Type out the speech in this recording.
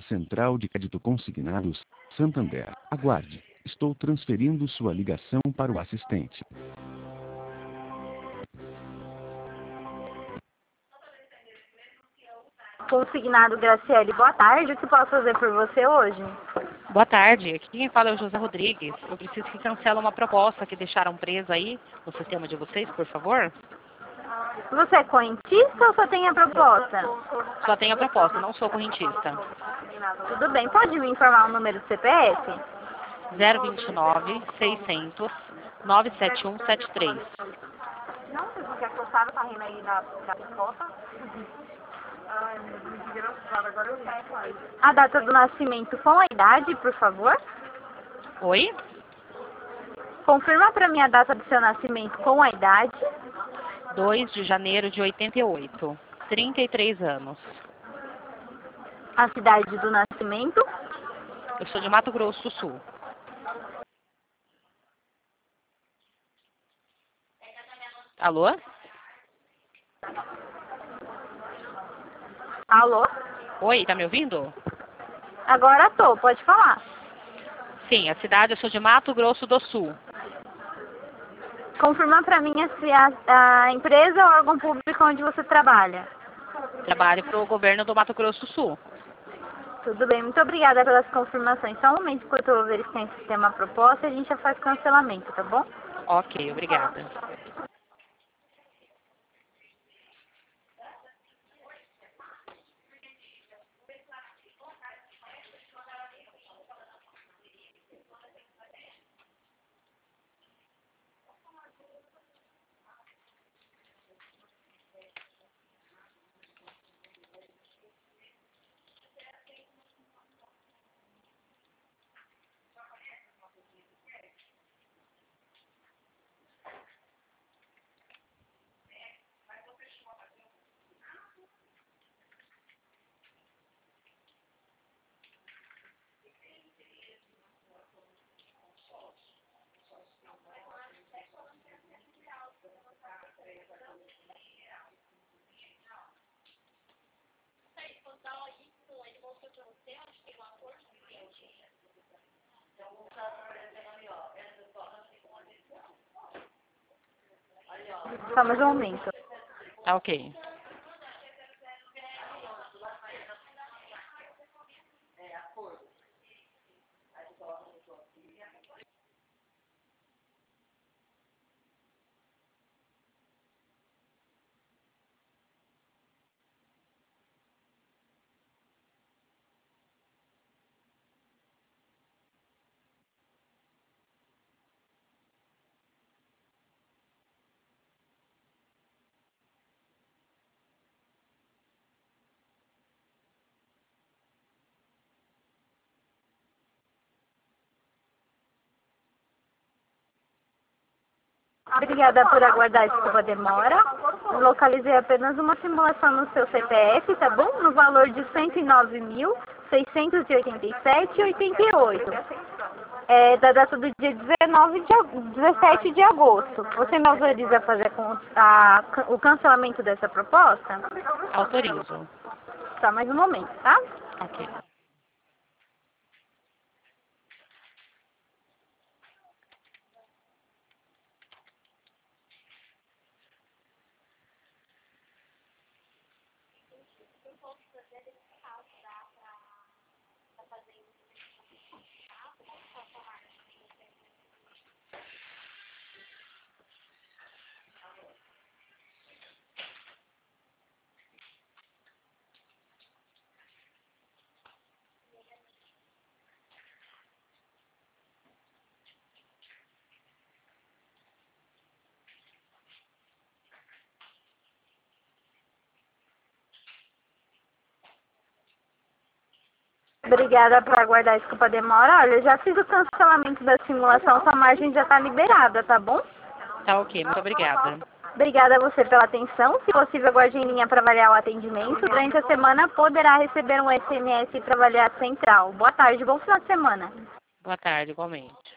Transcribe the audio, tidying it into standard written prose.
Central de Crédito Consignados, Santander. Aguarde. Estou transferindo sua ligação para o assistente. Consignado Graciele, boa tarde. O que posso fazer por você hoje? Boa tarde, aqui quem fala é o José Rodrigues. Eu preciso que cancele uma proposta que deixaram presa aí no sistema de vocês, por favor. Você é correntista ou só tem a proposta? Só tenho a proposta, não sou correntista. Tudo bem, pode me informar o número do CPF? 029 600 97173. Não, você não quer que eu saiba, tá rindo aí da resposta? A data do nascimento com a idade, por favor. Oi? Confirma para mim a data do seu nascimento com a idade. 2 de janeiro de 88. 33 anos. A cidade do nascimento. Eu sou de Mato Grosso do Sul. Alô? Alô? Oi, tá me ouvindo? Agora tô, pode falar. Sim, a cidade eu sou de Mato Grosso do Sul. Confirma para mim se a empresa ou órgão público onde você trabalha. Trabalho para o governo do Mato Grosso do Sul. Tudo bem, muito obrigada pelas confirmações. Só um momento enquanto eu verificar em sistema a proposta e a gente já faz cancelamento, tá bom? Ok, obrigada. Só mais um momento. Tá ok. Obrigada por aguardar, desculpa a demora. Localizei apenas uma simulação no seu CPF, tá bom? No valor de R$ 109.687,88. Da data do dia 17 de agosto. Você me autoriza a fazer o cancelamento dessa proposta? Autorizo. Só mais um momento, tá? Ok. Obrigada por aguardar, desculpa a demora. Olha, eu já fiz o cancelamento da simulação, sua margem já está liberada, tá bom? Tá ok, muito obrigada. Obrigada a você pela atenção. Se possível, aguarde em linha para avaliar o atendimento. Durante a semana, poderá receber um SMS para avaliar central. Boa tarde, bom final de semana. Boa tarde, igualmente.